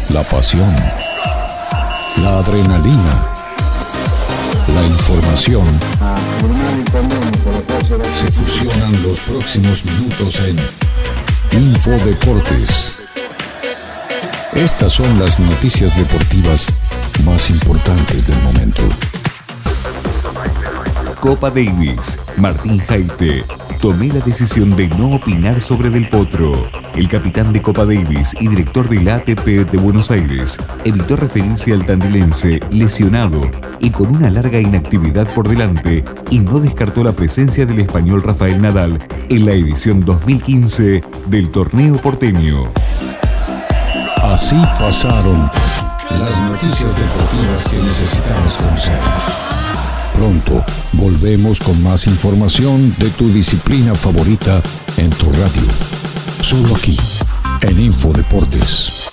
la pasión, la adrenalina, la información. Se fusionan los próximos minutos en Infodeportes. Estas son las noticias deportivas más importantes del momento. Copa Davis. Martín Jaite. Tomé la decisión de no opinar sobre Del Potro. El capitán de Copa Davis y director del ATP de Buenos Aires evitó referirse al tandilense lesionado y con una larga inactividad por delante, y no descartó la presencia del español Rafael Nadal en la edición 2015 del torneo porteño. Así pasaron las noticias deportivas que necesitabas conocer. Pronto volvemos con más información de tu disciplina favorita en tu radio. Solo aquí, en Infodeportes.